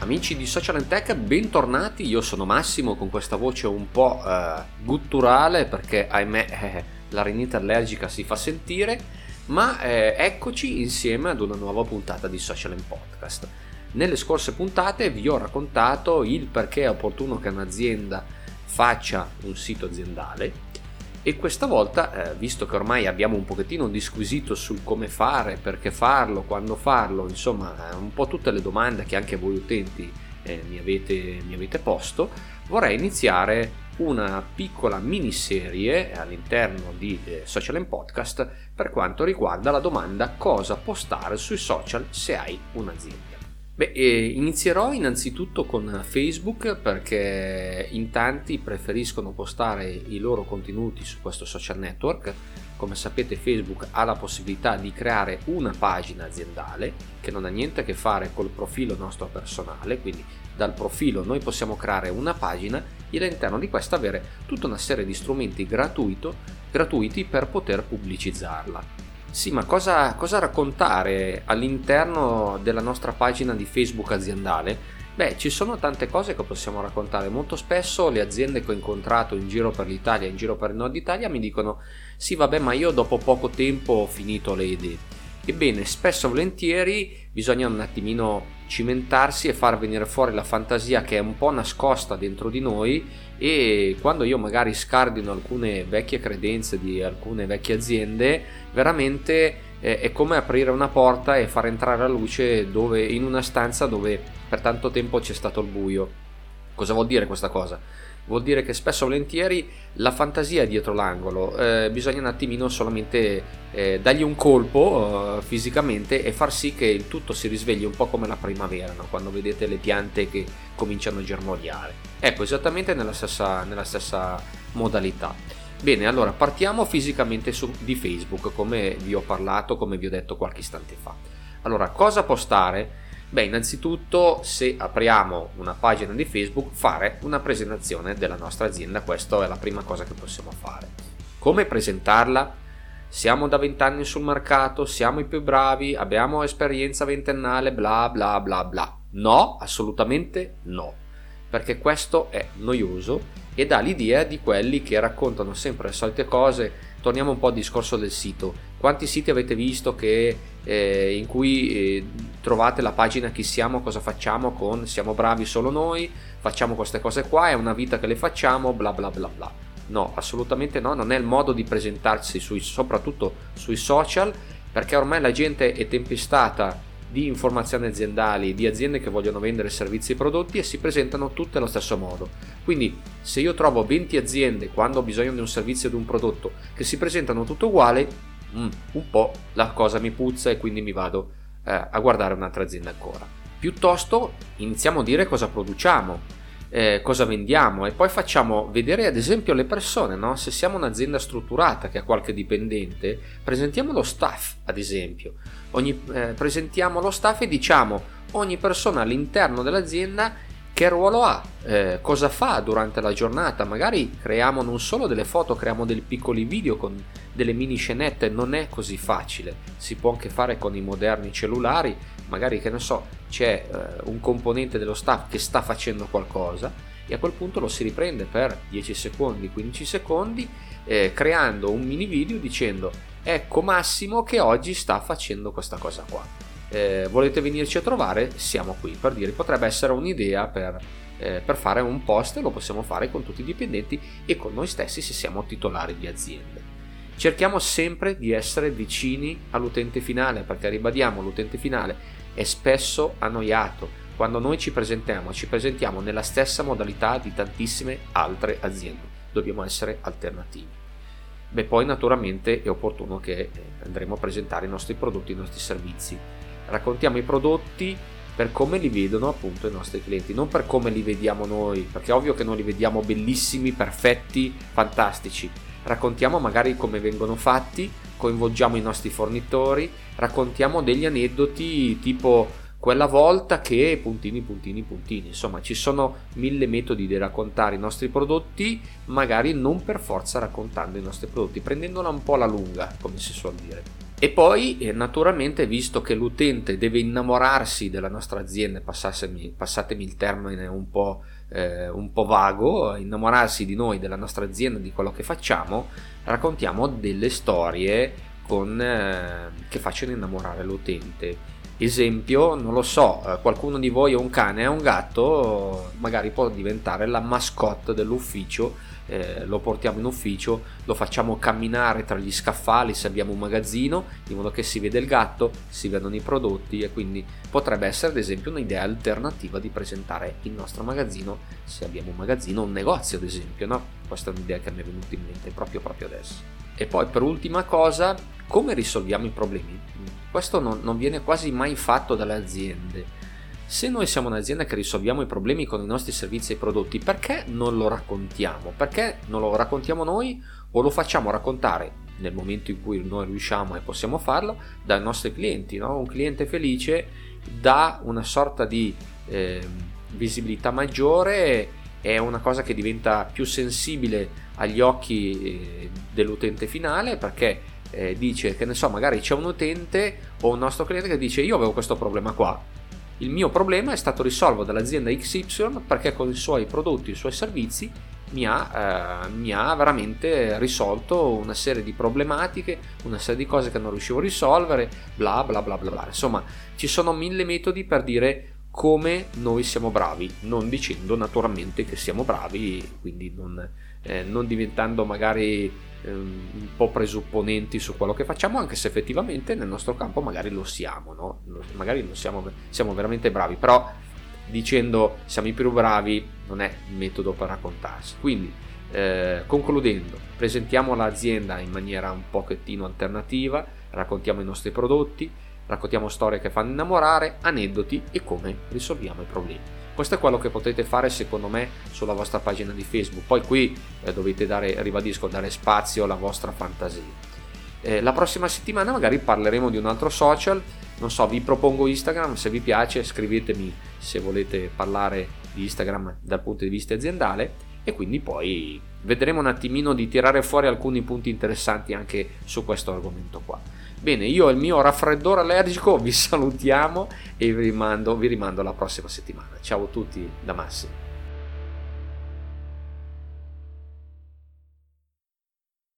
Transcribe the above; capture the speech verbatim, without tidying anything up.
Amici di Social and Tech, bentornati. Io sono Massimo con questa voce un po' eh, gutturale perché ahimè eh, la rinite allergica si fa sentire, ma eh, eccoci insieme ad una nuova puntata di Social and Podcast. Nelle scorse puntate vi ho raccontato il perché è opportuno che un'azienda faccia un sito aziendale e questa volta, eh, visto che ormai abbiamo un pochettino disquisito sul come fare, perché farlo, quando farlo, insomma un po' tutte le domande che anche voi utenti eh, mi, avete, mi avete posto, vorrei iniziare una piccola miniserie all'interno di eh, Social and Podcast per quanto riguarda la domanda cosa postare sui social se hai un'azienda. Beh, eh, inizierò innanzitutto con Facebook perché in tanti preferiscono postare i loro contenuti su questo social network. Come sapete, Facebook ha la possibilità di creare una pagina aziendale che non ha niente a che fare col profilo nostro personale, quindi dal profilo noi possiamo creare una pagina e all'interno di questa avere tutta una serie di strumenti gratuito, gratuiti per poter pubblicizzarla. Sì, ma cosa, cosa raccontare all'interno della nostra pagina di Facebook aziendale? Beh, ci sono tante cose che possiamo raccontare. Molto spesso le aziende che ho incontrato in giro per l'Italia, in giro per il nord Italia, mi dicono sì, vabbè, ma io dopo poco tempo ho finito le idee. Ebbene, spesso e volentieri bisogna un attimino cimentarsi e far venire fuori la fantasia che è un po' nascosta dentro di noi, e quando io magari scardino alcune vecchie credenze di alcune vecchie aziende, veramente eh, è come aprire una porta e far entrare la luce dove, in una stanza dove per tanto tempo c'è stato il buio. Cosa vuol dire questa cosa? Vuol dire che spesso e volentieri la fantasia è dietro l'angolo, eh, bisogna un attimino solamente eh, dargli un colpo eh, fisicamente e far sì che il tutto si risvegli un po' come la primavera, no? Quando vedete le piante che cominciano a germogliare. Ecco, esattamente nella stessa, nella stessa modalità. Bene, allora partiamo fisicamente su, di Facebook, come vi ho parlato, come vi ho detto qualche istante fa. Allora, cosa postare? Beh, innanzitutto, se apriamo una pagina di Facebook, fare una presentazione della nostra azienda. Questa è la prima cosa che possiamo fare. Come presentarla? Siamo da vent'anni sul mercato, siamo i più bravi, abbiamo esperienza ventennale, bla bla bla bla. No, assolutamente no, perché questo è noioso e dà l'idea di quelli che raccontano sempre le solite cose. Torniamo un po' al discorso del sito. Quanti siti avete visto che, eh, in cui eh, trovate la pagina chi siamo, cosa facciamo con siamo bravi solo noi, facciamo queste cose qua, è una vita che le facciamo, bla bla bla bla. No, assolutamente no, non è il modo di presentarsi sui, soprattutto sui social, perché ormai la gente è tempestata di informazioni aziendali, di aziende che vogliono vendere servizi e prodotti e si presentano tutte allo stesso modo. Quindi se io trovo venti aziende quando ho bisogno di un servizio o di un prodotto che si presentano tutto uguale, mm, un po' la cosa mi puzza e quindi mi vado eh, a guardare un'altra azienda ancora. Piuttosto iniziamo a dire cosa produciamo, eh, cosa vendiamo e poi facciamo vedere ad esempio le persone, no? Se siamo un'azienda strutturata che ha qualche dipendente, presentiamo lo staff ad esempio. Ogni, eh, presentiamo lo staff e diciamo ogni persona all'interno dell'azienda che ruolo ha, eh, cosa fa durante la giornata. Magari creiamo non solo delle foto, creiamo dei piccoli video con delle mini scenette. Non è così facile, si può anche fare con i moderni cellulari. Magari, che ne so, c'è eh, un componente dello staff che sta facendo qualcosa e a quel punto lo si riprende per dieci secondi, quindici secondi, eh, creando un mini video dicendo ecco Massimo che oggi sta facendo questa cosa qua, eh, volete venirci a trovare? Siamo qui, per dire, potrebbe essere un'idea per, eh, per fare un post. Lo possiamo fare con tutti i dipendenti e con noi stessi se siamo titolari di aziende. Cerchiamo sempre di essere vicini all'utente finale, perché ribadiamo, l'utente finale è spesso annoiato. Quando noi ci presentiamo, ci presentiamo nella stessa modalità di tantissime altre aziende, dobbiamo essere alternativi. Beh, poi naturalmente è opportuno che andremo a presentare i nostri prodotti, i nostri servizi. Raccontiamo i prodotti per come li vedono appunto i nostri clienti, non per come li vediamo noi, perché è ovvio che noi li vediamo bellissimi, perfetti, fantastici. Raccontiamo magari come vengono fatti, coinvolgiamo i nostri fornitori, raccontiamo degli aneddoti tipo quella volta che puntini puntini puntini. Insomma, ci sono mille metodi di raccontare i nostri prodotti, magari non per forza raccontando i nostri prodotti, prendendola un po' alla lunga, come si suol dire. E poi eh, naturalmente, visto che l'utente deve innamorarsi della nostra azienda, passatemi, passatemi il termine un po', eh, un po' vago, innamorarsi di noi, della nostra azienda, di quello che facciamo, raccontiamo delle storie con, eh, che facciano innamorare l'utente. Esempio, non lo so, eh, qualcuno di voi ha un cane, ha un gatto, magari può diventare la mascotte dell'ufficio. Eh, lo portiamo in ufficio, lo facciamo camminare tra gli scaffali se abbiamo un magazzino, in modo che si vede il gatto, si vedono i prodotti, e quindi potrebbe essere ad esempio un'idea alternativa di presentare il nostro magazzino, se abbiamo un magazzino, un negozio ad esempio, no? Questa è un'idea che mi è venuta in mente proprio proprio adesso. E poi per ultima cosa, come risolviamo i problemi? Questo non, non viene quasi mai fatto dalle aziende. Se noi siamo un'azienda che risolviamo i problemi con i nostri servizi e prodotti, perché non lo raccontiamo? Perché non lo raccontiamo noi o lo facciamo raccontare nel momento in cui noi riusciamo e possiamo farlo dai nostri clienti, no? Un cliente felice dà una sorta di eh, visibilità maggiore, è una cosa che diventa più sensibile agli occhi eh, dell'utente finale, perché eh, dice che ne so, magari c'è un utente o un nostro cliente che dice: io avevo questo problema qua, il mio problema è stato risolto dall'azienda X Y perché con i suoi prodotti, i suoi servizi mi ha, eh, mi ha veramente risolto una serie di problematiche, una serie di cose che non riuscivo a risolvere, bla bla bla bla bla. Insomma, ci sono mille metodi per dire come noi siamo bravi, non dicendo naturalmente che siamo bravi, quindi non, eh, non diventando magari eh, un po' presupponenti su quello che facciamo, anche se effettivamente nel nostro campo magari lo siamo, no? Magari non siamo, siamo veramente bravi, però dicendo siamo i più bravi non è il metodo per raccontarsi. Quindi eh, concludendo, presentiamo l'azienda in maniera un pochettino alternativa, raccontiamo i nostri prodotti, raccontiamo storie che fanno innamorare, aneddoti e come risolviamo i problemi. Questo è quello che potete fare secondo me sulla vostra pagina di Facebook. Poi qui eh, dovete dare, ribadisco, dare spazio alla vostra fantasia. Eh, la prossima settimana magari parleremo di un altro social, non so, vi propongo Instagram, se vi piace scrivetemi se volete parlare di Instagram dal punto di vista aziendale, e quindi poi vedremo un attimino di tirare fuori alcuni punti interessanti anche su questo argomento qua. Bene, io e il mio raffreddore allergico vi salutiamo e vi rimando, vi rimando alla prossima settimana. Ciao a tutti da Massi.